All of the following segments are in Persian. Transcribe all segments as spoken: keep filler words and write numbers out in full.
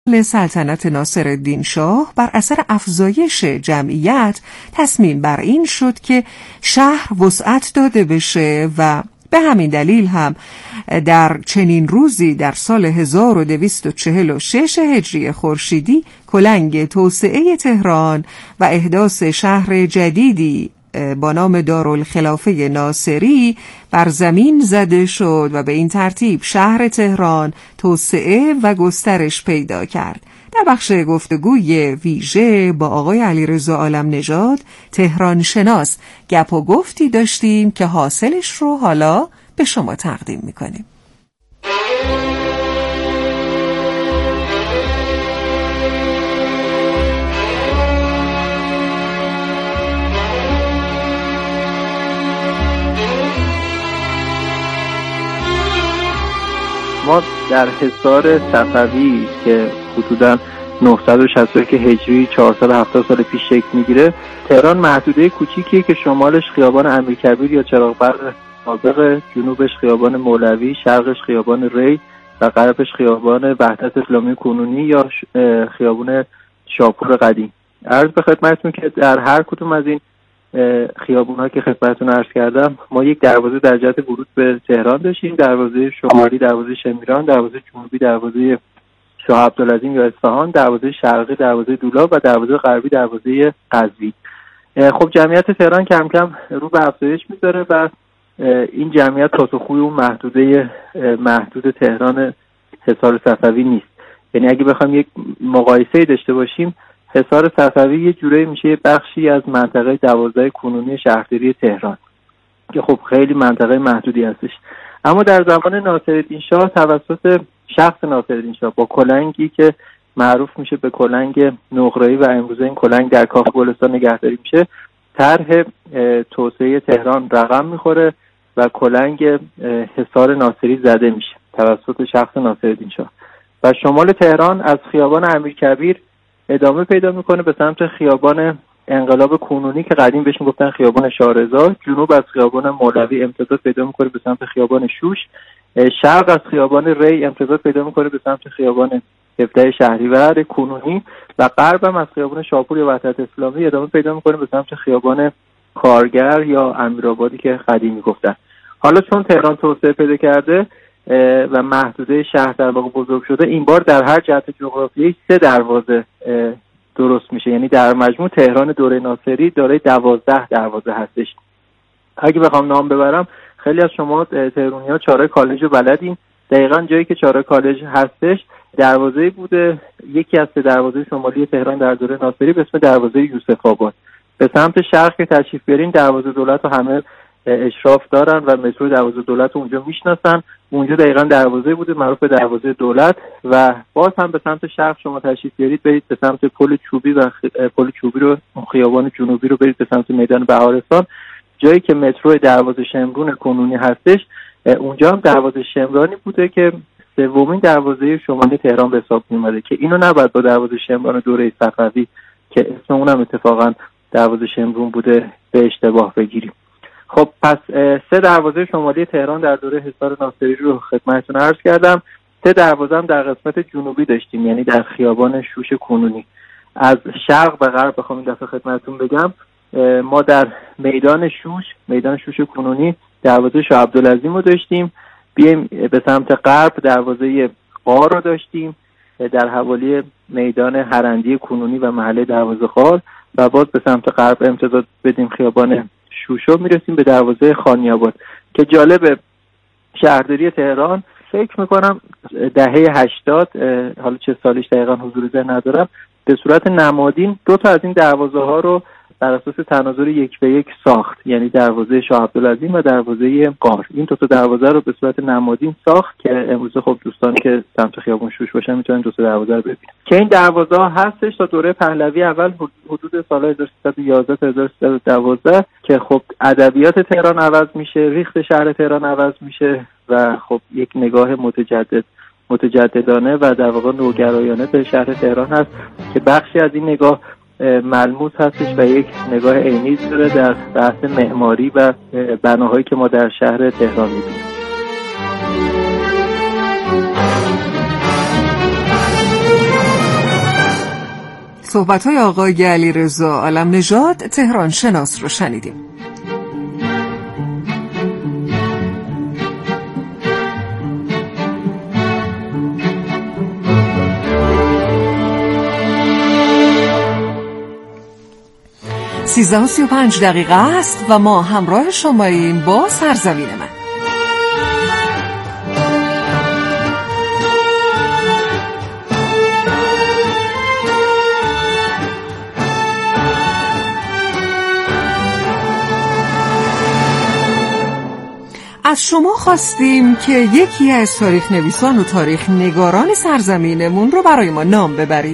سلطنت ناصرالدین شاه بر اثر افزایش جمعیت تصمیم بر این شد که شهر وسعت داده بشه و به همین دلیل هم در چنین روزی در سال هزار و دویست و چهل و شش هجری خورشیدی کلنگ توسعه تهران و احداث شهر جدیدی با نام دارالخلافه ناصری بر زمین زده شد و به این ترتیب شهر تهران توسعه و گسترش پیدا کرد. در بخش گفتگوی ویژه با آقای علیرضا عالم‌نژاد تهران شناس گپ و گفتی داشتیم که حاصلش رو حالا به شما تقدیم میکنیم. ما در حصار صفوی که حدوداً نهصد و شصت و یک هجری چهارصد و هفتاد سال پیش شکل میگیره، تهران محدوده کوچیکیه که شمالش خیابان امیرکبیر یا چراغبرق سابق، جنوبش خیابان مولوی، شرقش خیابان ری و غربش خیابان وحدت اسلامی کنونی یا خیابان شاپور قدیم. عرض به خدمتتون که در هر کدوم از این خیابون‌ها که خدمتتون عرض کردم ما یک دروازه در جهت ورود به تهران داشتیم، دروازه شمالی دروازه شمیران، دروازه جنوبی دروازه شاه عبدالعظیم یا اصفهان، دروازه شرقی دروازه دولاب و دروازه غربی دروازه قزوین. خب جمعیت تهران کم کم رو به افزایش می‌ذاره و این جمعیت پاسخگوی اون محدوده محدود تهران حصار صفوی نیست. یعنی اگه بخوام یک مقایسه داشته باشیم، حصار صفوی یه جوری میشه بخشی از منطقه دوازده کنونی شهرداری تهران که خب خیلی منطقه محدودی هستش. اما در زمان ناصرالدین شاه توسط شخص ناصرالدین شاه با کلنگی که معروف میشه به کلنگ نقره‌ای و امروزه این کلنگ در کاخ گلستان نگهداری میشه، طرح توسعه تهران رقم میخوره و کلنگ حصار ناصری زده میشه توسط شخص ناصرالدین شاه و شمال تهران از خیابان امیرکبیر ادامه پیدا میکنه به سمت خیابان انقلاب کنونی که قدیم بهش میگفتن خیابان شاهرضا، جنوب از خیابان مولوی امتداد پیدا میکنه به سمت خیابان شوش، شرق از خیابان ری امتداد پیدا میکنه به سمت خیابان هفده شهریور کنونی و غرب هم از خیابان شاپور یا وحدت اسلامی ادامه پیدا میکنه به سمت خیابان کارگر یا امیرآبادی که قدیم میگفتن. حالا چون تهران توسعه پیدا کرده و محدوده شهر در واقع بزرگ شده، این بار در هر جهت جغرافیایی سه دروازه درست میشه، یعنی در مجموع تهران دوره ناصری دارای دوازده دروازه هستش. اگه بخوام نام ببرم، خیلی از شما تهرانی‌ها چهارراه کالج رو بلدین، دقیقاً جایی که چهارراه کالج هستش دروازه‌ای بوده، یکی از سه دروازه شمالی تهران در دوره ناصری به اسم دروازه یوسف آباد. به سمت شرق که تشریف بیارین دروازه دولت رو همه اشراف دارن و مترو دروازه دولت رو اونجا میشناسن، اونجا دقیقاً دروازه بوده معروف به دروازه دولت. و باز هم به سمت شرق شما تشریف بیارید برید به سمت پل چوبی و خ... پل چوبی رو خیابان جنوبی رو برید به سمت میدان بهارستان، جایی که مترو دروازه شمرون کنونی هستش، اونجا هم دروازه شمرانی بوده که سومین دروازه شمالی تهران به حساب میومده که اینو نباید با دروازه شمران دوره صفوی که اسم اونم اتفاقاً دروازه شمرون بوده به اشتباه بگیریم. خب پس سه دروازه شمالی تهران در دوره حصار ناصری رو خدمتتون عرض کردم. سه دروازه هم در قسمت جنوبی داشتیم، یعنی در خیابان شوش کنونی. از شرق به غرب بخوام این دفعه خدمتتون بگم، ما در میدان شوش میدان شوش کنونی دروازه شاه عبدالعظیم رو داشتیم، بیایم به سمت غرب دروازه غار رو داشتیم در حوالی میدان هرندی کنونی و محله دروازه خال و باز به سمت غرب امتداد بدیم خیابان شوشو میرسیم به دروازه خانی‌آباد که جالب شهرداری تهران فکر میکنم دهه هشتاد، حالا چه سالیش دقیقا حضور ذهن ندارم، به صورت نمادین دو تا از این دروازه ها رو بر اساس تناظر یک به یک ساخت، یعنی دروازه شاه عبدالعظیم و دروازه غار. این دو تا دروازه رو به صورت نمادین ساخت که امروز خب دوستان که سمت خیابان شوش باشن میتونن دو تا دروازه رو ببینن که این دروازه ها هستش تا دوره پهلوی اول حدود سال هزار و سیصد و یازده تا هزار و سیصد و دوازده که خب ادبیات تهران عوض میشه، ریخت شهر تهران عوض میشه و خب یک نگاه متجدد متجددانه و در واقع نوگرایانه به شهر تهران هست که بخشی از این نگاه ملموس هستش و یک نگاه عینی داره در بحث معماری و بناهایی که ما در شهر تهران می‌بینیم. صحبت‌های آقای علیرضا عالم‌نژاد تهران شناس رو شنیدیم. سیزده و سی و پنج دقیقه است و ما همراه شماییم با سرزمین من. از شما خواستیم که یکی از تاریخ نویسان و تاریخ نگاران سرزمینمون رو برای ما نام ببرید.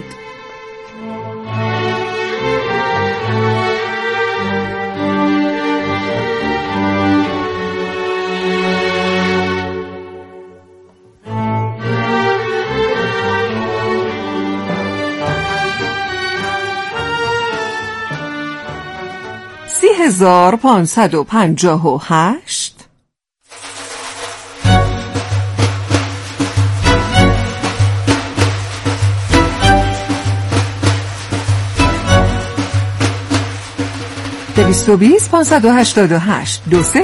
سی هزار پانصد و پنجاه و هشت دویست و بیست پانصد و هشتاد و هشت دو سه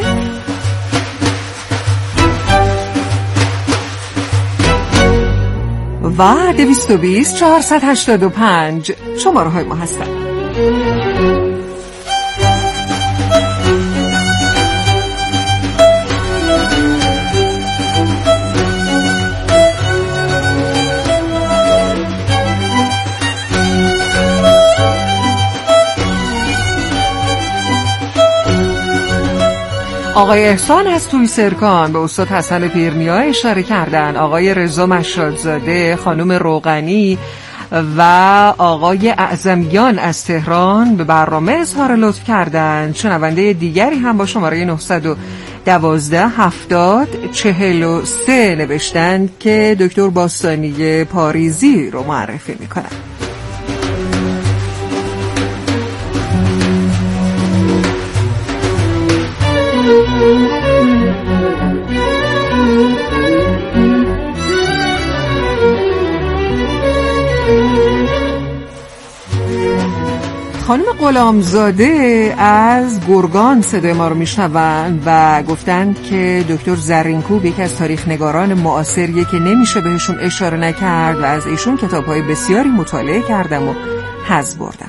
و دویست و بیست چهارصد و هشتاد و پنج شماره های ما هستند. آقای احسان از توی سرکان به استاد حسن پیرنیا اشاره کردن، آقای رضا مشادزاده، خانم روغنی و آقای اعظمیان از تهران به برنامه اظهار لطف کردن. شنونده دیگری هم با شماره نهصد و دوازده هفتاد چهل و سه نوشتند که دکتر باستانی پاریزی رو معرفی میکنن. خانم غلامزاده از گرگان صدای ما رو میشنون و گفتند که دکتر زرینکوب یکی از تاریخ نگاران معاصریه که نمیشه بهشون اشاره نکرد و از ایشون کتاب‌های بسیاری مطالعه کردم و حظ بردم.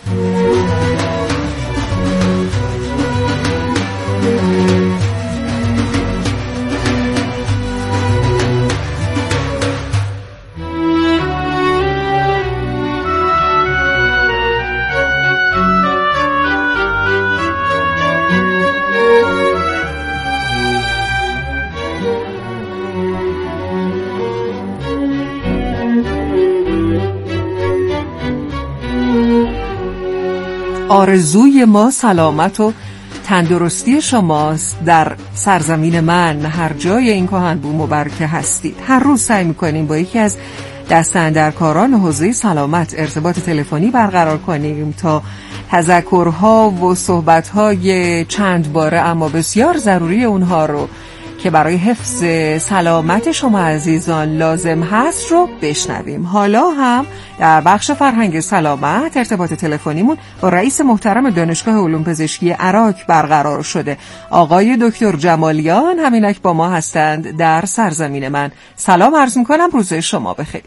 آرزوی ما سلامت و تندرستی شماست در سرزمین من، هر جای این کهنبو مبارک هستید. هر روز سعی میکنیم با یکی از دستاندرکاران حوزه سلامت ارتباط تلفنی برقرار کنیم تا تذکرها و صحبتهای چند باره اما بسیار ضروری اونها رو که برای حفظ سلامت شما عزیزان لازم هست رو بشنویم. حالا هم در بخش فرهنگ سلامت ارتباط تلفنیمون با رئیس محترم دانشگاه علوم پزشکی عراق برقرار شده. آقای دکتر جمالیان همینک با ما هستند در سرزمین من. سلام عرض میکنم، روز شما بخیر.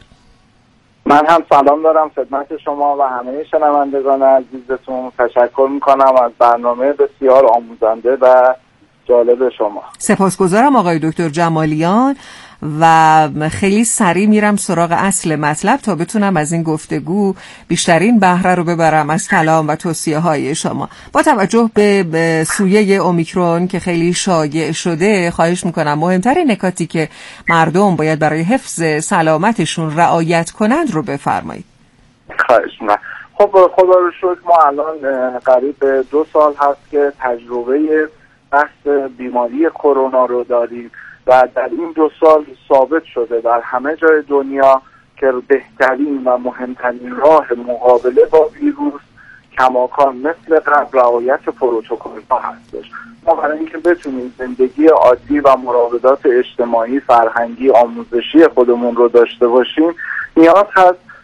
من هم سلام دارم خدمت شما و همه شنوندگان عزیزتون. تشکر میکنم از برنامه بسیار آموزنده و جالب شما. سپاسگزارم آقای دکتر جمالیان و خیلی سریع میرم سراغ اصل مطلب تا بتونم از این گفتگو بیشترین بهره رو ببرم از کلام و توصیه های شما. با توجه به سویه اومیکرون که خیلی شایع شده، خواهش میکنم مهمترین نکاتی که مردم باید برای حفظ سلامتشون رعایت کنند رو بفرمایید. خواهش میکنم. خب خدا رو شکر ما الان قریب به دو سال هست که تجربه بحث بیماری کرونا رو داریم و در این دو سال ثابت شده در همه جای دنیا که بهترین و مهمترین راه مقابله با ویروس کماکان مثل قبل رعایت پروتکل‌ها هستش. ما برای اینکه بتونیم زندگی عادی و مراودات اجتماعی، فرهنگی، آموزشی خودمون رو داشته باشیم نیاز هست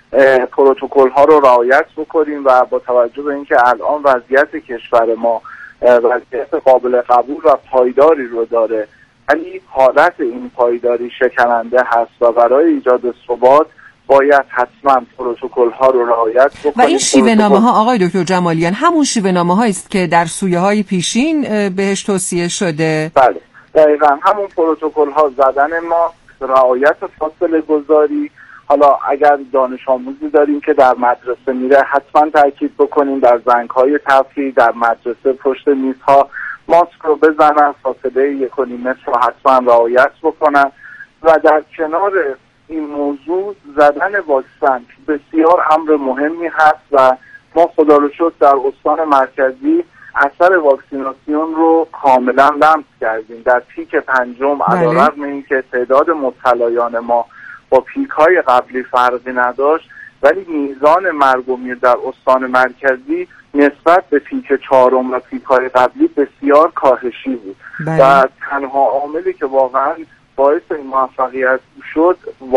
پروتکل ها رو رعایت بکنیم و با توجه به اینکه الان وضعیت کشور ما وضعیت قابل قبول و پایداری رو داره، ولی حالت این پایداری شکننده هست و برای ایجاد ثبات باید حتما پروتکل ها رو رعایت بکنیم. و این شیوه نامه ها آقای دکتر جمالیان همون شیوه نامه هایی است که در سویه های پیشین بهش توصیه شده؟ بله دقیقا همون پروتکل ها زدن ما، رعایت فاصله گذاری. حالا اگر دانش آموزی داریم که در مدرسه میره حتما تاکید بکنیم در زنگ‌های تفریح در مدرسه پشت میزها ماسک رو بزنن، فاصله یک و نیم متر رو حتما رعایت بکنن. و در کنار این موضوع زدن واکسن بسیار امر مهمی هست و ما خدا رو شکر در استان مرکزی اثر واکسیناسیون رو کاملا لمس کردیم. در پیک پنجم علیرغم اینکه تعداد مبتلایان ما با پیک های قبلی فرقی نداشت، ولی میزان مرگ و میر در استان مرکزی نسبت به پیک چهارم و پیک های قبلی بسیار کاهشی بود. بله. و تنها عاملی که واقعا باعث این موفقیت شد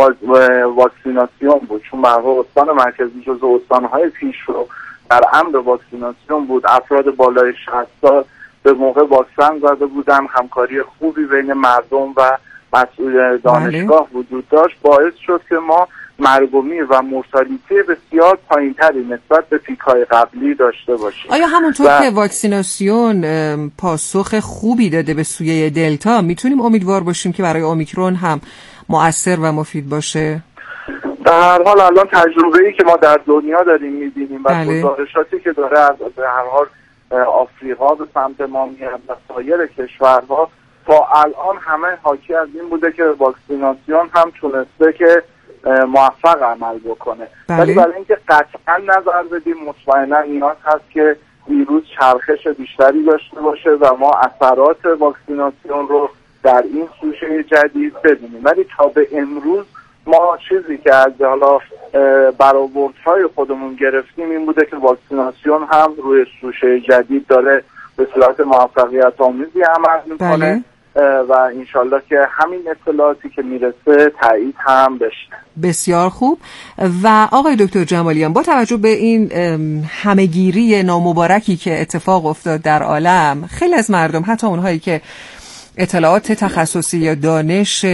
واکسیناسیون بود، چون به هر حال استان مرکزی جزو استانهای پیشرو در امر واکسیناسیون بود. افراد بالای شصت سال به موقع واکسن زده بودن، همکاری خوبی بین مردم و مسئول دانشگاه وجود داشت، باعث شد که ما مرگ و میر و مورتالیتی بسیار پایین‌تری نسبت به پیک‌های قبلی داشته باشیم. آیا همونطور و... که واکسیناسیون پاسخ خوبی داده به سویه دلتا، میتونیم امیدوار باشیم که برای اومیکرون هم مؤثر و مفید باشه؟ در هر حال الان تجربه‌ای که ما در دنیا داریم می‌بینیم و گزارشاتی که داره از به هر حال آفریقا به سمت ما میاد و سایر کشورها، تا الان همه حاکی از این بوده که واکسیناسیون هم تونسته که موفق عمل بکنه. ولی برای اینکه قطعا نظر بدیم مطمئنا نیاز هست که ویروس چرخش بیشتری داشته باشه و ما اثرات واکسیناسیون رو در این سوشه جدید ببینیم. ولی تا به امروز ما چیزی که از حالا برآوردهای خودمون گرفتیم این بوده که واکسیناسیون هم روی سوشه جدید داره به صورت موفقیت آمیزی عمل میکنه. بله. و انشالله که همین اطلاعاتی که میرسه تایید هم بشه. بسیار خوب. و آقای دکتر جمالیان، با توجه به این همهگیری نامبارکی که اتفاق افتاد در عالم، خیلی از مردم، حتی اونهایی که اطلاعات تخصصی یا دانش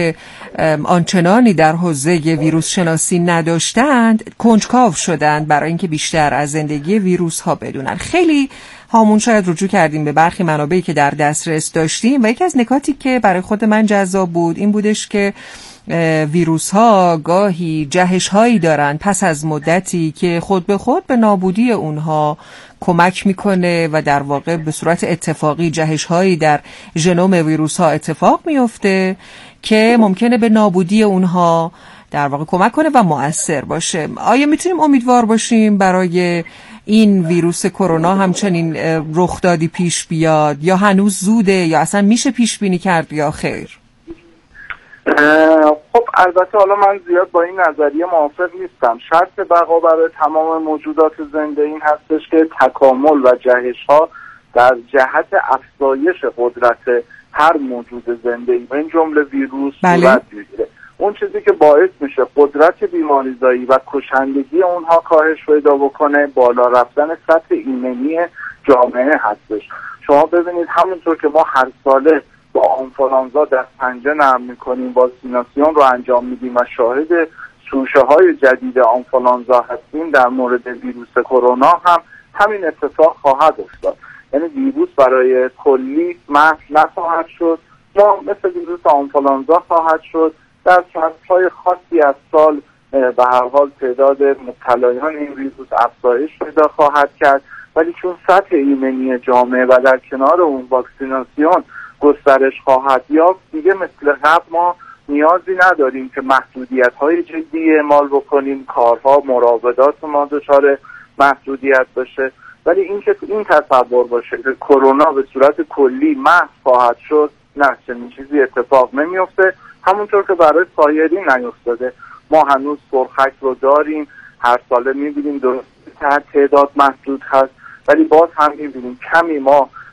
آنچنانی در حوزه ویروس شناسی نداشتند، کنجکاو شدند برای اینکه بیشتر از زندگی ویروس ها بدونن. خیلی همون شاید رجوع کردیم به برخی منابعی که در دسترس داشتیم و یکی از نکاتی که برای خود من جذاب بود این بودش که ویروس ها گاهی جهش هایی دارن پس از مدتی که خود به خود به نابودی اونها کمک میکنه و در واقع به صورت اتفاقی جهش هایی در ژنوم ویروس ها اتفاق میفته که ممکنه به نابودی اونها در واقع کمک کنه و مؤثر باشه. آیا میتونیم امیدوار باشیم برای این ویروس کرونا همچنین رخدادی پیش بیاد یا هنوز زوده یا اصلا میشه پیش بینی کرد یا خیر؟ خب البته حالا من زیاد با این نظریه موافق نیستم. شرط بقا برای تمام موجودات زنده این هستش که تکامل و جهش ها در جهت افزایش قدرت هر موجود زنده ای این جمله ویروس صورت میگیره. اون چیزی که باعث میشه قدرت بیماریزایی و کشندگی اونها کاهش پیدا بکنه بالا رفتن سطح ایمنی جامعه هستش. شما ببینید همونطور که ما هر ساله با آنفولانزا دست پنجه نرم میکنیم، واکسیناسیون رو انجام میدیم و شاهد سوشه های جدید آنفولانزا هستیم، در مورد ویروس کرونا هم همین اتفاق خواهد افتاد. یعنی ویروس برای کلی محو نخواهد شد، ما مثل ویروس آنفولانزا خواهد شد. در فصل‌های خاصی از سال به هر حال تعداد مبتلایان این ویروس افزایش پیدا خواهد کرد، ولی چون سطح ایمنی جامعه و در کنار اون واکسیناسیون گسترش خواهد یافت، دیگه مثل قبل ما نیازی نداریم که محدودیت‌های جدی اعمال بکنیم، کارها مراودات ما دچار محدودیت بشه. ولی این که این تصور باشه که کرونا به صورت کلی محو خواهد شد، نه، چنین چیزی اتفاق نمیفته. همونطور که برای سایرین نیفتاده. ما هنوز سرخک رو داریم، هر ساله میبینیم درست تعداد محدود هست، ولی باز هم میبینیم کمی ما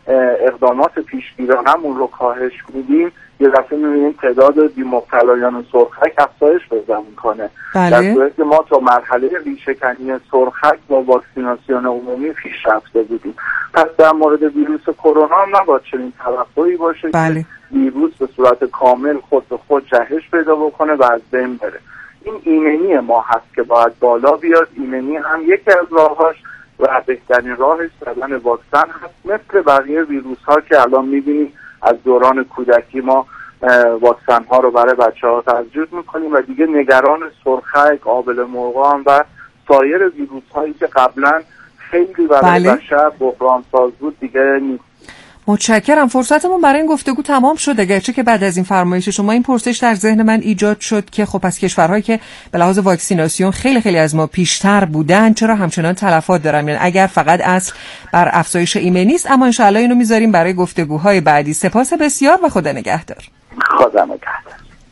اقدامات پیشگیرانمون رو کاهش میدیم، یه دفعه میبینیم تعداد بی‌مبتلایان سرخک افزایش پیدا میکنه. بله. در صورتی که ما تا مرحله ریشه‌کنی سرخک با واکسیناسیون عمومی پیش رفته بودیم. پس در مورد ویروس کرونا هم نباید چنین توقعی باشه. بله. که ویروس به صورت کامل خود به خود جهش پیدا بکنه و از بین بره. این ایمنی ما هست که باید بالا بیاد. ایمنی هم یکی از راهاش و بهترین راهش زدن واکسن هست، مثل بقیه ویروس ها که الان میبینیم از دوران کودکی ما واکسن ها رو برای بچه ها تجویز میکنیم و دیگه نگران سرخک، آبله مرغان و سایر ویروس هایی که قبلا خیلی برای بله. بشر بحران ساز بود دیگه نیست. متشکرم. فرصتمون برای این گفتگو تمام شد، اگرچه که بعد از این فرمایش شما این پرسش در ذهن من ایجاد شد که خب پس کشورهایی که به لحاظ واکسیناسیون خیلی خیلی از ما پیشتر بودن چرا همچنان تلفات دارن؟ یعنی اگر فقط اصل بر افزایش ایمنی است. اما ان شاء الله اینو میذاریم برای گفتگوهای بعدی. سپاس بسیار و خدا نگهدار. خدا نگهدار.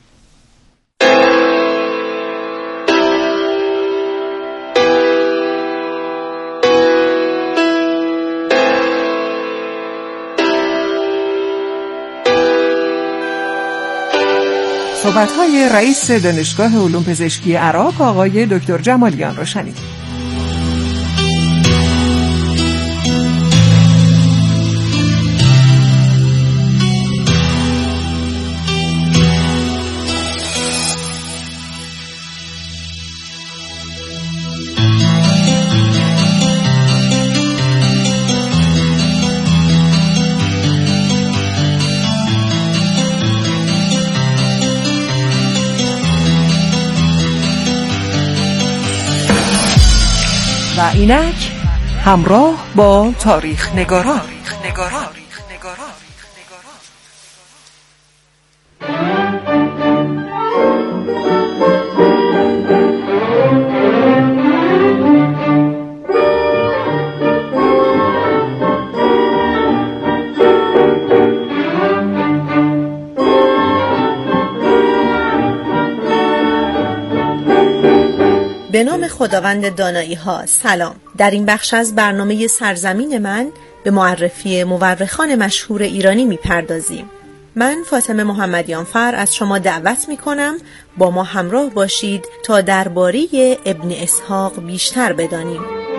صحبت‌های رئیس دانشگاه علوم پزشکی عراق آقای دکتر جمالیان رو شنیدید. و اینک همراه با تاریخ نگاران. به نام خداوند دانایی ها. سلام. در این بخش از برنامه سرزمین من به معرفی مورخان مشهور ایرانی میپردازیم. من فاطمه محمدیانفر از شما دعوت میکنم با ما همراه باشید تا درباره ابن اسحاق بیشتر بدانیم.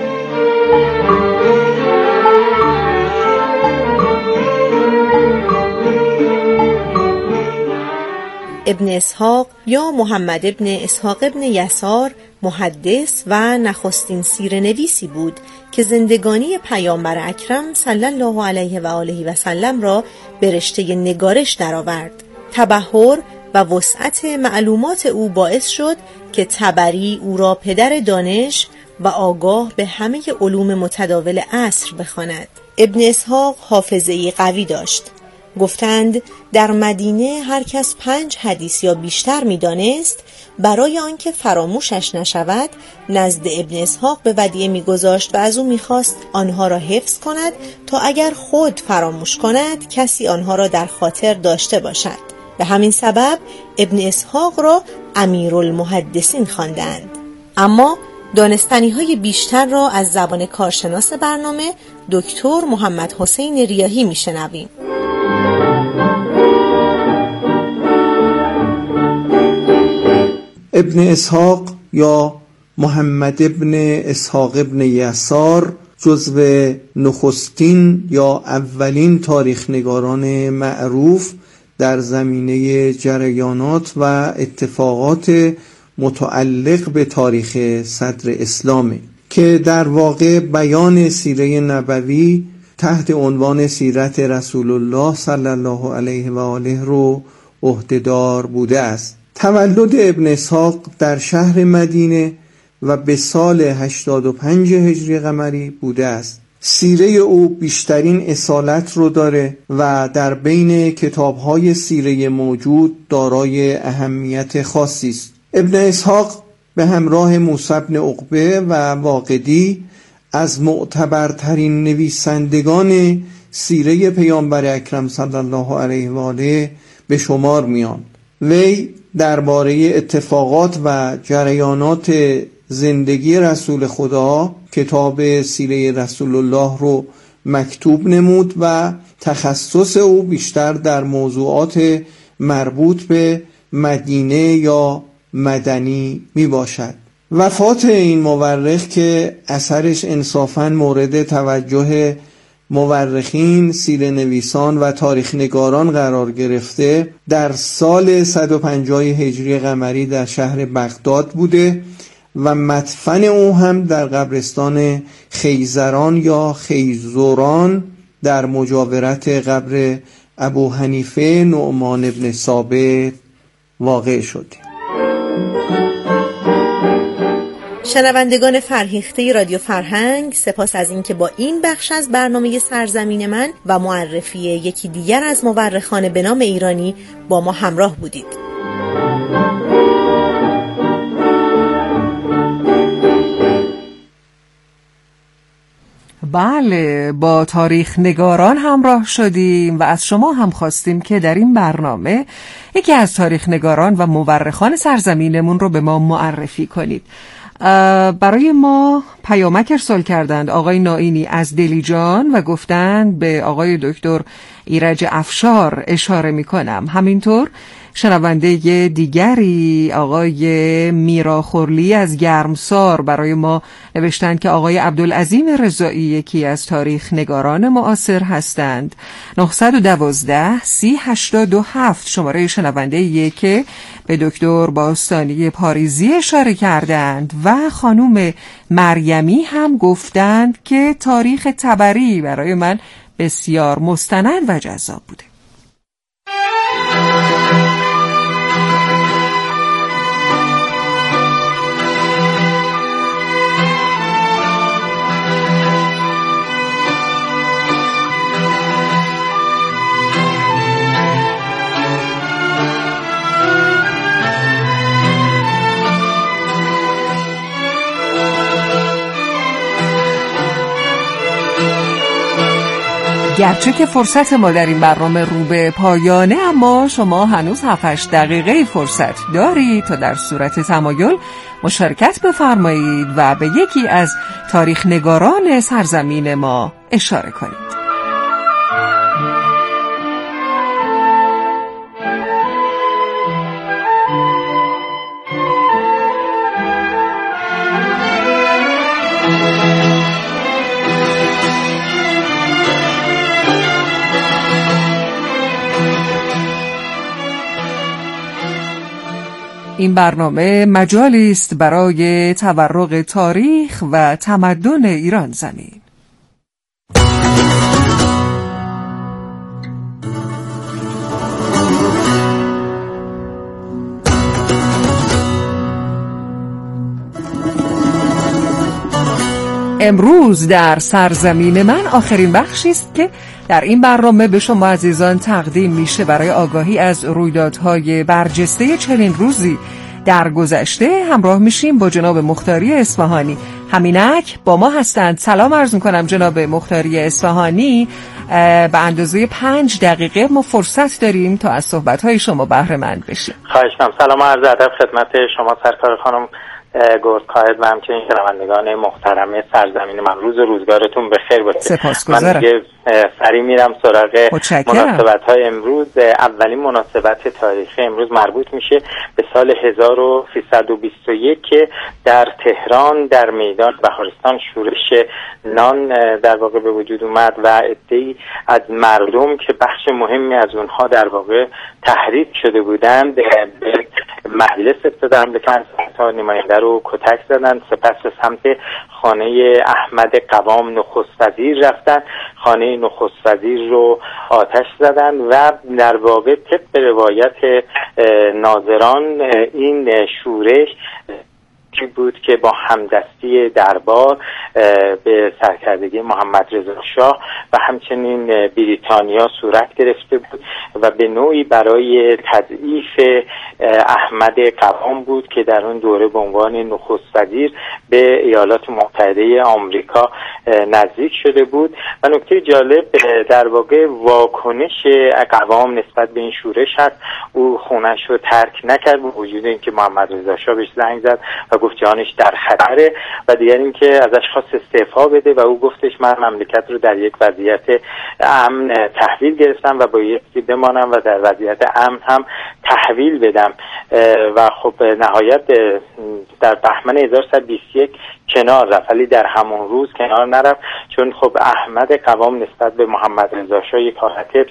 ابن اسحاق یا محمد ابن اسحاق ابن یسار محدث و نخستین سیره‌نویسی بود که زندگانی پیامبر اکرم صلی الله علیه و آله و سلم را به رشته نگارش درآورد. تبحر و وسعت معلومات او باعث شد که طبری او را پدر دانش و آگاه به همه علوم متداول عصر بخواند. ابن اسحاق حافظه‌ای قوی داشت. گفتند در مدینه هر کس پنج حدیث یا بیشتر می‌دانست، برای آنکه فراموشش نشود نزد ابن اسحاق به ودیعه می‌گذاشت و از او می‌خواست آنها را حفظ کند تا اگر خود فراموش کند کسی آنها را در خاطر داشته باشد. به همین سبب ابن اسحاق را امیرالمحدثین خواندند. اما دانستنی‌های بیشتر را از زبان کارشناس برنامه دکتر محمد حسین ریاحی می‌شنویم. ابن اسحاق یا محمد ابن اسحاق ابن یسار جزو نخستین یا اولین تاریخ نگاران معروف در زمینه جریانات و اتفاقات متعلق به تاریخ صدر اسلامه که در واقع بیان سیره نبوی تحت عنوان سیرت رسول الله صلی الله علیه و آله رو عهده‌دار بوده است. تولد ابن اسحاق در شهر مدینه و به سال هشتاد و پنج هجری قمری بوده است. سیره او بیشترین اصالت رو داره و در بین کتاب‌های سیره موجود دارای اهمیت خاصی است. ابن اسحاق به همراه موسی بن عقبه و واقدی از معتبرترین نویسندگان سیره پیامبر اکرم صلی الله علیه و آله به شمار میان. وی درباره اتفاقات و جریانات زندگی رسول خدا کتاب سیره رسول الله رو مکتوب نمود و تخصص او بیشتر در موضوعات مربوط به مدینه یا مدنی می باشد. وفات این مورخ که اثرش انصافاً مورد توجه مورخین، سیره‌نویسان و تاریخ‌نگاران قرار گرفته، در سال صد و پنجاه هجری قمری در شهر بغداد بوده و مدفن او هم در قبرستان خیزران یا خیزران در مجاورت قبر ابو حنیفه نعمان بن ثابت واقع شد. شنوندگان فرهیخته رادیو فرهنگ، سپاس از اینکه با این بخش از برنامه سرزمین من و معرفی یکی دیگر از مورخان به نام ایرانی با ما همراه بودید. بله، با تاریخ نگاران همراه شدیم و از شما هم خواستیم که در این برنامه یکی از تاریخ نگاران و مورخان سرزمینمون رو به ما معرفی کنید. برای ما پیامک ارسال کردند آقای نائینی از دلیجان و گفتند به آقای دکتر ایرج افشار اشاره می کنم. همینطور شنونده دیگری آقای میرا خورلی از گرمسار برای ما نوشتند که آقای عبدالعظیم رضایی یکی از تاریخ نگاران معاصر هستند. نه یک دو سی هشتاد و هفت شماره شنونده که به دکتر باستانی پاریزی اشاره کردند و خانوم مریمی هم گفتند که تاریخ طبری برای من بسیار مستند و جذاب بوده. گرچه که فرصت ما در این برنامه رو به پایانه، اما شما هنوز هفت هشت دقیقه فرصت دارید تا در صورت تمایل مشارکت بفرمایید و به یکی از تاریخ نگاران سرزمین ما اشاره کنید. این برنامه مجالی است برای تورق تاریخ و تمدن ایران زمین. امروز در سرزمین من آخرین بخشی است که در این برنامه به شما عزیزان تقدیم میشه برای آگاهی از رویدادهای برجسته چنین روزی در گذشته. همراه میشیم با جناب مختاری اصفهانی. همینک با ما هستند. سلام عرض میکنم جناب مختاری اصفهانی. به اندازه پنج دقیقه ما فرصت داریم تا از صحبتهای شما بهره مند بشیم. خواهش می‌کنم. سلام عرض ادب خدمت شما سرکار خانم گردقائد و همچنین شنوندگان محترم سرزمین من. روز روزگارتون بخیر باشه. سپاسگزارم. من دیگه سری میرم سراغ مناسبت‌های امروز. اولین مناسبت تاریخی امروز مربوط میشه به سال هزار و سیصد و بیست و یک که در تهران در میدان بهارستان شورش نان در واقع به وجود اومد و عده‌ای از مردم که بخش مهمی از اونها در واقع تحریک شده بودند به مجلس ابتدا حمله کردند تا نماینده رو کتک زدند. سپس به سمت خانه احمد قوام نخست وزیر رفتن، خانه نخست وزیر رو آتش زدند و در واقع طبق روایت ناظران این شورش بود که با همدستی دربار به سرکردگی محمد رضا شاه و همچنین بریتانیا صورت گرفته بود و به نوعی برای تضعیف احمد قوام بود که در اون دوره به عنوان نخست وزیر به ایالات متحده آمریکا نزدیک شده بود. و نکته جالب در واقع واکنش قوام نسبت به این شورش هست. او خونش رو ترک نکرد با وجود اینکه محمد رضا شاه بهش زنگ زد و گفت جانش در خطره و دیگر این که ازش خواست استعفا بده و او گفتش من مملکت رو در یک وضعیت امن تحویل گرفتم و بایستی بمانم و در وضعیت امن هم تحویل بدم و خب نهایت در بهمن هزار و سیصد و بیست و یک کنار رفت، ولی در همون روز کنار نرفت چون خب احمد قوام نسبت به محمد رضا شاه یک حالت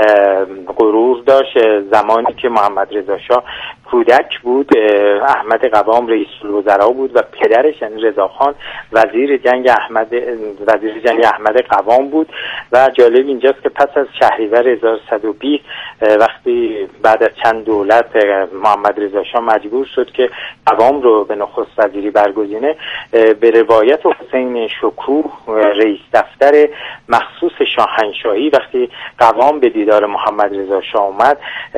غرور داشت. زمانی که محمد رضا شاه کودک بود احمد قوام رئیس الوزراء بود و پدرش یعنی رضاخان وزیر جنگ احمد وزیر جنگ احمد قوام بود و جالب اینجاست که پس از شهریور هزار و سیصد و بیست وقتی بعد از چند دولت محمد رضا شاه مجبور شد که قوام رو به نخست وزیری برگزینه، به روایت حسین شکوه رئیس دفتر مخصوص شاهنشاهی وقتی قوام به دیدار محمد رضا شاه اومد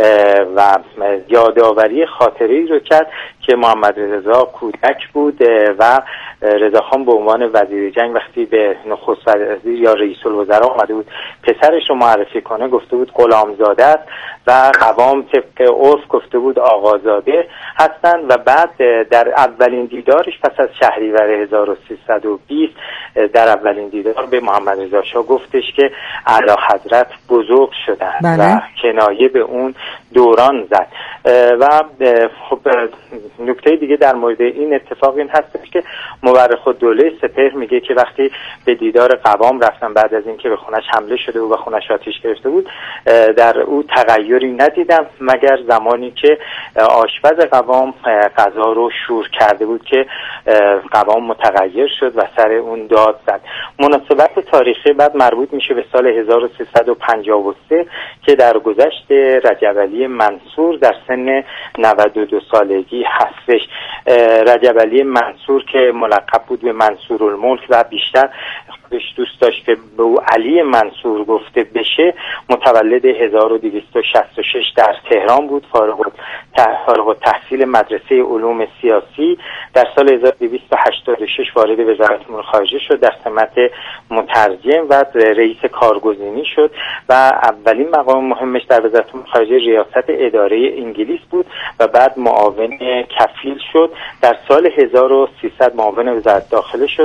و یادآوری خاطره‌ای رو کرد که محمد رضا کودک بود و رضاخان به عنوان وزیر جنگ وقتی به نخست وزیر یا رئیس الوزراء اومده بود پسرش رو معرفی کنه گفته بود غلامزاده است و قوام طبق عرف گفته بود آقازاده هستن و بعد در اولین دیدارش پس از شهریور هزار و سیصد و بیست در اولین دیدار به محمد رضا شاه گفتش که اعلی حضرت بزرگ شدن بله. و کنایه به اون دوران زد و خب نکته دیگه در مورد این اتفاق این هستش که مورخ الدوله سپهر میگه که وقتی به دیدار قوام رفتن بعد از اینکه به خونش حمله شده بود و خونش آتش گرفته بود در او تغییری ندیدم مگر زمانی که آشپز قوام غذا رو شور کرده بود که قوام متغیر شد و سر اون داد زد. مناسبت تاریخی بعد مربوط میشه به سال هزار و سیصد و پنجاه و سه که در گذشت رجب علی منصور در سن نود و دو سالگی هستش. رجب علی منصور که ملقب بود به منصور الملک و بیشتر خودش دوست داشت که به او علی منصور گفته بشه، متولد هزار و دویست و شصت و شش در تهران بود. فارغ التحصیل مدرسه علوم سیاسی در سال هزار و دویست و هشتاد و شش وارد وزارت امور خارجه شد، در سمت مترجم و رئیس کارگزینی شد و اولین مقام مهمش در وزارت امور خارجه ریاست اداره انگلیس بود و بعد معاون کفیل شد. در سال هزار و سیصد معاون وزارت داخله شد.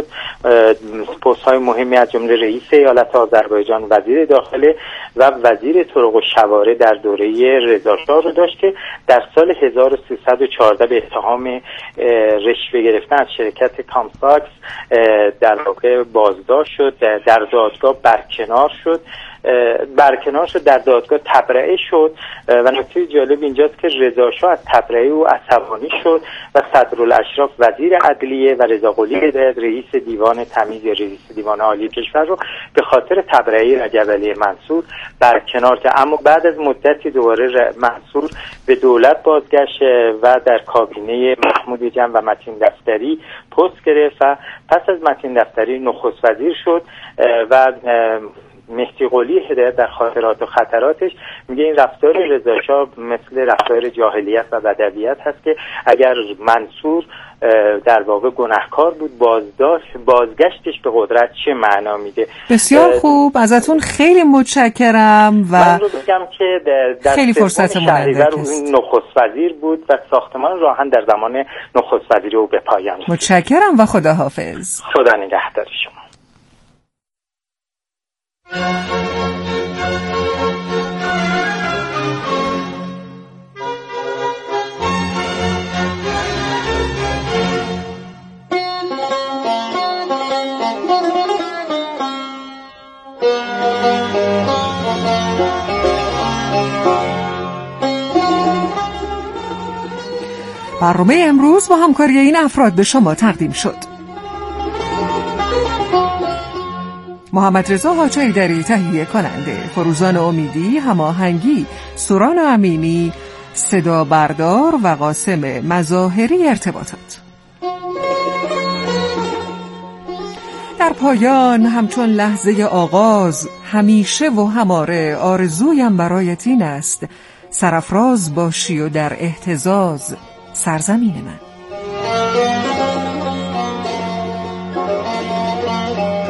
پست‌های مهمی از جمله رئیس ایالت آذربایجان، وزیر داخله و وزیر طرق و شوارع در دوره رضا شاه رو داشت که در سال هزار و سیصد و چهارده به اتهام رشوه گرفتن از شرکت کامساکس در واقع بازداشت شد، در دادگاه برکنار شد برکنار شد در دادگاه تبرئه شد و نکته جالب اینجاست که رضا شاه از تبرئه او عصبانی شد و صدرالاشراف وزیر عدلیه و رضا قلی رئیس دیوان تمیز یا رئیس دیوان عالی کشور رو به خاطر تبرئه رجب علی منصور برکنار کرد. اما بعد از مدتی دوباره منصور به دولت بازگشت و در کابینه محمود جمع و متین دفتری پست گرفت و پس از متین دفتری نخست وزیر شد و مهدی قلی هدایت در خاطرات و خطراتش میگه این رفتار رضا شاه مثل رفتار جاهلیت و بدویت هست که اگر منصور در واقع گناهکار بود بازداشت بازگشتش به قدرت چه معنا میده. بسیار خوب، ازتون خیلی متشکرم و من رو بگم که در خیلی فرصت شهریور نخست وزیر بود و ساختمان راهن در زمان نخست وزیری او به پایان رسید. متشکرم و خداحافظ. خدا نگهدار شما. برنامه امروز با همکاری این افراد به شما تقدیم شد: محمد رضا حاج حیدری تهیه کننده، فروزان امیدی هماهنگی، سوران امینی صدا بردار و قاسم مظاهری ارتباطات. در پایان همچون لحظه آغاز همیشه و هماره آرزویم برایت این است سرافراز باشی و در اهتزاز سرزمین من.